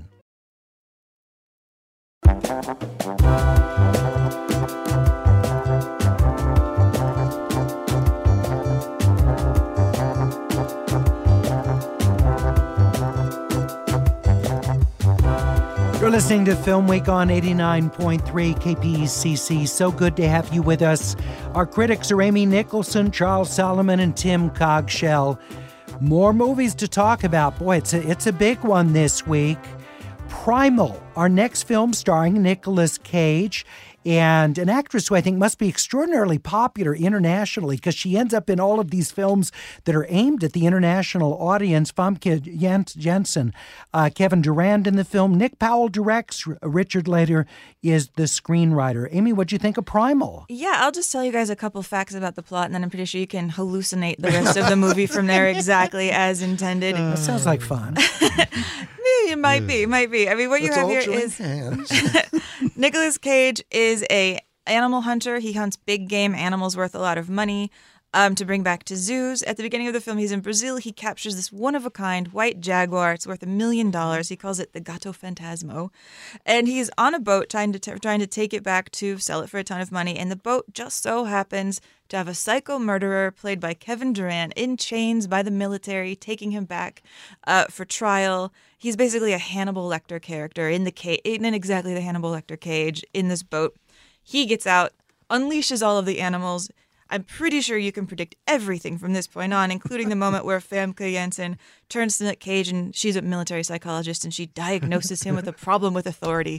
Speaker 2: You're listening to Film Week on eighty-nine point three K P C C. So good to have you with us. Our critics are Amy Nicholson, Charles Solomon, and Tim Cogshell. More movies to talk about. Boy, it's a, it's a big one this week. Primal, our next film starring Nicolas Cage, and an actress who I think must be extraordinarily popular internationally because she ends up in all of these films that are aimed at the international audience. Famke Janssen, uh, Kevin Durand in the film. Nick Powell directs. Richard Leder is the screenwriter. Amy, what'd you think of Primal?
Speaker 6: Yeah, I'll just tell you guys a couple facts about the plot, and then I'm pretty sure you can hallucinate the rest of the movie from there exactly as intended.
Speaker 2: Uh, that sounds like fun.
Speaker 6: It might be, might be. I mean, what you
Speaker 5: Let's
Speaker 6: have
Speaker 5: all
Speaker 6: here
Speaker 5: join
Speaker 6: is
Speaker 5: hands.
Speaker 6: Nicolas Cage is a animal hunter. He hunts big game animals worth a lot of money um, to bring back to zoos. At the beginning of the film, he's in Brazil. He captures this one-of-a-kind white jaguar. It's worth a million dollars. He calls it the Gato Fantasmo. And he's on a boat trying to t- trying to take it back to sell it for a ton of money. And the boat just so happens to have a psycho murderer played by Kevin Durand in chains by the military, taking him back uh, for trial. He's basically a Hannibal Lecter character in the ca- in exactly the Hannibal Lecter cage in this boat. He gets out, unleashes all of the animals. I'm pretty sure you can predict everything from this point on, including the moment where Famke Janssen turns to Nick Cage, and she's a military psychologist, and she diagnoses him with a problem with authority.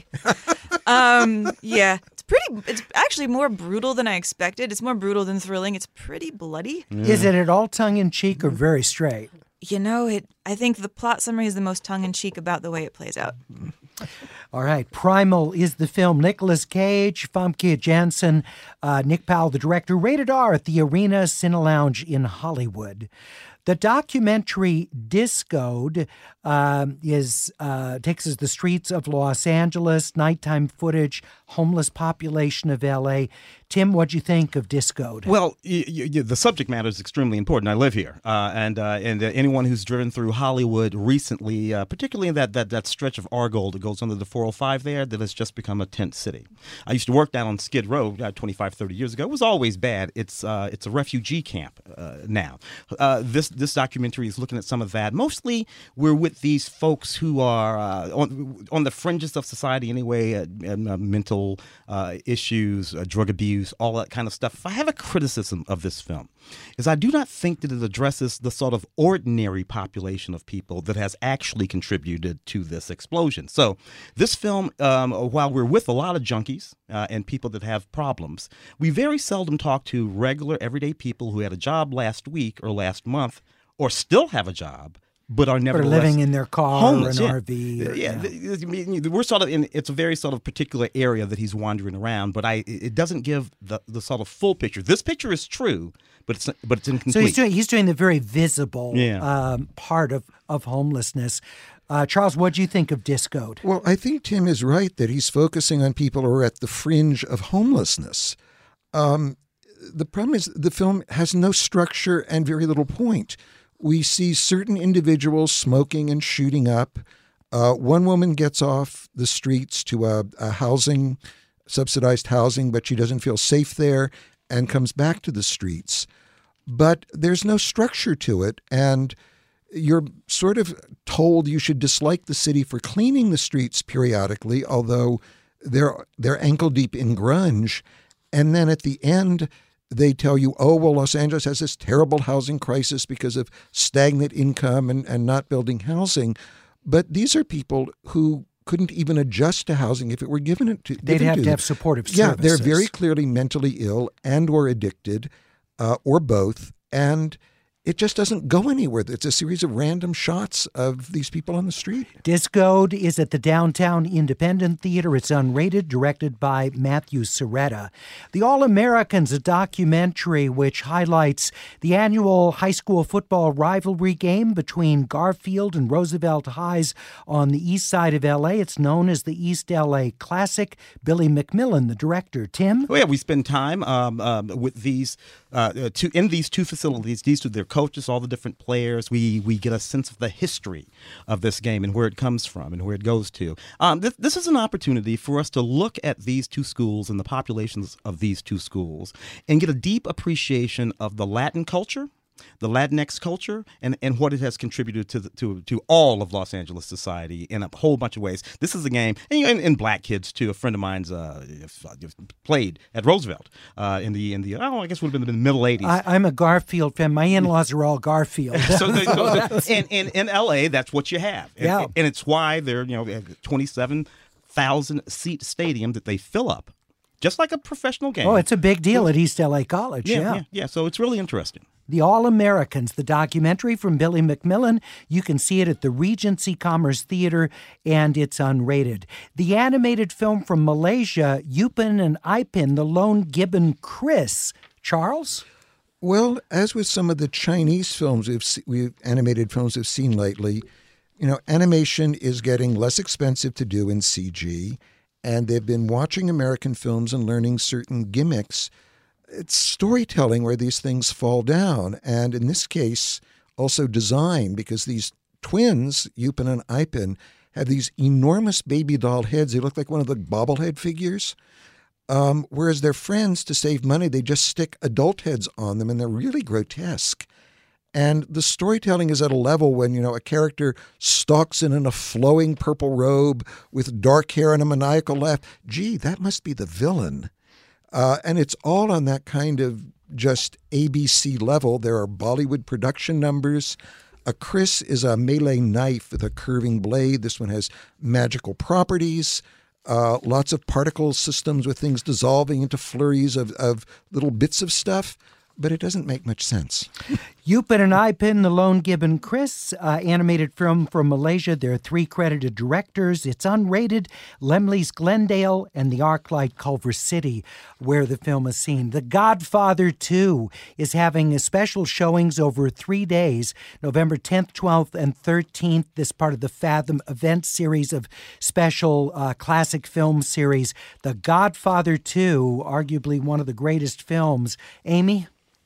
Speaker 6: Um, yeah, it's pretty. It's actually more brutal than I expected. It's more brutal than thrilling. It's pretty bloody.
Speaker 2: Yeah. Is it at all tongue-in-cheek or very straight?
Speaker 6: You know, it. I think the plot summary is the most tongue-in-cheek about the way it plays out.
Speaker 2: All right. Primal is the film. Nicolas Cage, Famke Janssen, uh, Nick Powell, the director. Rated R at the Arena Cine Lounge in Hollywood. The documentary Discoed um, is uh, takes us the streets of Los Angeles, nighttime footage, homeless population of L A. Tim, what'd you think of Discoed?
Speaker 3: Well, y- y- the subject matter is extremely important. I live here, uh, and uh, and uh, anyone who's driven through Hollywood recently, uh, particularly in that, that that stretch of Argyle that goes under the four oh five there, that has just become a tent city. I used to work down on Skid Row uh, twenty-five, thirty years ago. It was always bad. It's uh, it's a refugee camp uh, now. Uh, this this documentary is looking at some of that. Mostly, we're with these folks who are uh, on on the fringes of society anyway, uh, uh, mental uh, issues, uh, drug abuse, all that kind of stuff. If I have a criticism of this film, is I do not think that it addresses the sort of ordinary population of people that has actually contributed to this explosion. So this film, um, while we're with a lot of junkies uh, and people that have problems, we very seldom talk to regular, everyday people who had a job last week or last month or still have a job, but are nevertheless
Speaker 2: or living in their car
Speaker 3: homeless,
Speaker 2: or an
Speaker 3: yeah.
Speaker 2: R V. Or,
Speaker 3: yeah,
Speaker 2: yeah.
Speaker 3: yeah. We're sort of in. It's a very sort of particular area that he's wandering around, but I. It doesn't give the, the sort of full picture. This picture is true, but it's but it's incomplete.
Speaker 2: So he's doing he's doing the very visible
Speaker 3: yeah.
Speaker 2: um, part of of homelessness. Uh, Charles, what do you think of Discoed?
Speaker 5: Well, I think Tim is right that he's focusing on people who are at the fringe of homelessness. Um, the problem is the film has no structure and very little point. We see certain individuals smoking and shooting up. Uh, one woman gets off the streets to a, a housing, subsidized housing, but she doesn't feel safe there and comes back to the streets. But there's no structure to it, and you're sort of told you should dislike the city for cleaning the streets periodically, although they're they're ankle deep in grunge. And then at the end, they tell you, oh, well, Los Angeles has this terrible housing crisis because of stagnant income and, and not building housing. But these are people who couldn't even adjust to housing if it were given it to them.
Speaker 2: They'd have to,
Speaker 5: to
Speaker 2: have supportive
Speaker 5: yeah,
Speaker 2: services.
Speaker 5: they're very clearly mentally ill and or addicted uh, or both. And it just doesn't go anywhere. It's a series of random shots of these people on the street.
Speaker 2: Discoed is at the Downtown Independent Theater. It's unrated, directed by Matthew Serretta. The All-Americans, a documentary which highlights the annual high school football rivalry game between Garfield and Roosevelt Highs on the east side of L A. It's known as the East L A Classic. Billy McMillan, the director. Tim?
Speaker 3: Well, yeah, we spend time um, um, with these uh, two in these two facilities. These two, their coaches, all the different players. We we get a sense of the history of this game and where it comes from and where it goes to. Um, this, this is an opportunity for us to look at these two schools and the populations of these two schools and get a deep appreciation of the Latin culture, the Latinx culture, and, and what it has contributed to the, to to all of Los Angeles society in a whole bunch of ways. This is a game, and, and, and black kids too. A friend of mine's uh, played at Roosevelt uh, in the in the oh I guess would have been in the middle eighties.
Speaker 2: I, I'm a Garfield fan. My in-laws are all Garfield.
Speaker 3: so, so, so and, and in L A, that's what you have. And,
Speaker 2: yeah.
Speaker 3: and it's why they're you know twenty-seven thousand seat stadium that they fill up, just like a professional game.
Speaker 2: Oh, it's a big deal at East L A College.
Speaker 3: Yeah,
Speaker 2: yeah.
Speaker 3: yeah, yeah. So it's really interesting.
Speaker 2: The All-Americans, the documentary from Billy McMillan. You can see it at the Regency Commerce Theater, and it's unrated. The animated film from Malaysia, Upin and Ipin, The Lone Gibbon Chris. Charles?
Speaker 5: Well, as with some of the Chinese films we've, se- we've animated films we've seen lately, you know, animation is getting less expensive to do in C G, and they've been watching American films and learning certain gimmicks. It's storytelling where these things fall down, and in this case, also design, because these twins, Upin and Ipin, have these enormous baby doll heads. They look like one of the bobblehead figures. Um, whereas their friends, to save money, they just stick adult heads on them, and they're really grotesque. And the storytelling is at a level when, you know, a character stalks in in a flowing purple robe with dark hair and a maniacal laugh. Gee, that must be the villain. Uh, and it's all on that kind of just A B C level. There are Bollywood production numbers. A kris is a melee knife with a curving blade. This one has magical properties. Uh, lots of particle systems with things dissolving into flurries of, of little bits of stuff. But it doesn't make much sense.
Speaker 2: Upin and Ipin, The Lone Gibbon Chris, uh, animated film from Malaysia. There are three credited directors. It's unrated. Lemley's Glendale and the ArcLight Culver City, where the film is seen. The Godfather two is having a special showings over three days, November tenth, twelfth, and thirteenth. This part of the Fathom event series of special uh, classic film series. The Godfather two, arguably one of the greatest films. Amy?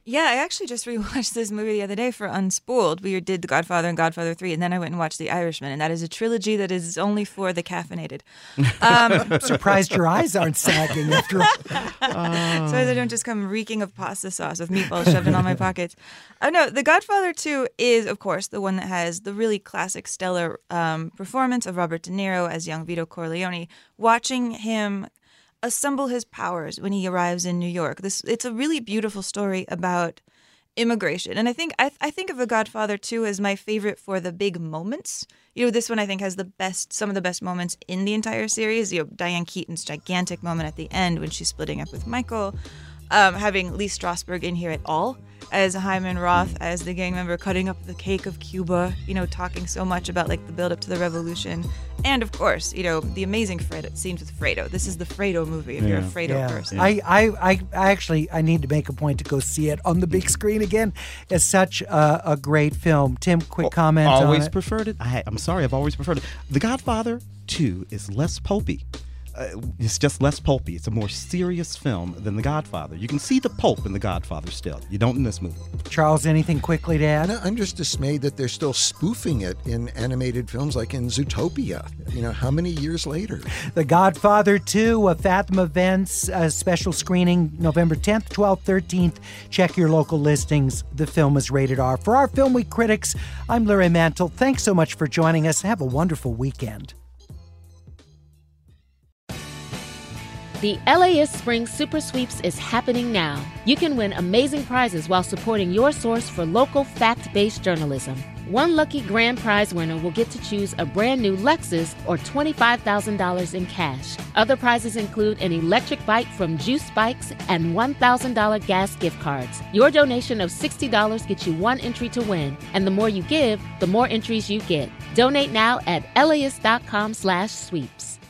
Speaker 6: Yeah, I actually just rewatched this movie the other day for Unspooled. We did The Godfather and Godfather three, and then I went and watched The Irishman, and that is a trilogy that is only for the caffeinated. Um,
Speaker 2: I'm surprised your eyes aren't sagging after all.
Speaker 6: Oh. So I don't just come reeking of pasta sauce with meatballs shoved in all my pockets. Oh, no, The Godfather two is, of course, the one that has the really classic stellar um, performance of Robert De Niro as young Vito Corleone. Watching him assemble his powers when he arrives in New York. This it's a really beautiful story about immigration, and I think I, I think of The Godfather two as my favorite for the big moments. You know, this one I think has the best, some of the best moments in the entire series. You know, Diane Keaton's gigantic moment at the end when she's splitting up with Michael, um, having Lee Strasberg in here at all as Hyman Roth, as the gang member cutting up the cake of Cuba, you know, talking so much about like the build up to the revolution. And of course, you know, the amazing Fredo scenes with Fredo. This is the Fredo movie if yeah. you're a Fredo
Speaker 2: yeah.
Speaker 6: person.
Speaker 2: I, I, I, I actually, I need to make a point to go see it on the big screen again. It's such a, a great film. Tim, quick
Speaker 3: well,
Speaker 2: comment
Speaker 3: always
Speaker 2: on it.
Speaker 3: preferred it. I, I'm sorry, I've always preferred it. The Godfather two is less pulpy. Uh, it's just less pulpy. It's a more serious film than The Godfather. You can see the pulp in The Godfather still. You don't in this movie.
Speaker 2: Charles, anything quickly to add?
Speaker 5: No, I'm just dismayed that they're still spoofing it in animated films like in Zootopia. You know, how many years later?
Speaker 2: The Godfather two, a Fathom Events uh, special screening November tenth, twelfth, thirteenth. Check your local listings. The film is rated R. For our Film Week critics, I'm Larry Mantle. Thanks so much for joining us. Have a wonderful weekend.
Speaker 7: The L A S Spring Super Sweeps is happening now. You can win amazing prizes while supporting your source for local fact-based journalism. One lucky grand prize winner will get to choose a brand new Lexus or twenty-five thousand dollars in cash. Other prizes include an electric bike from Juice Bikes and one thousand dollars gas gift cards. Your donation of sixty dollars gets you one entry to win, and the more you give, the more entries you get. Donate now at L A S dot com slash sweeps.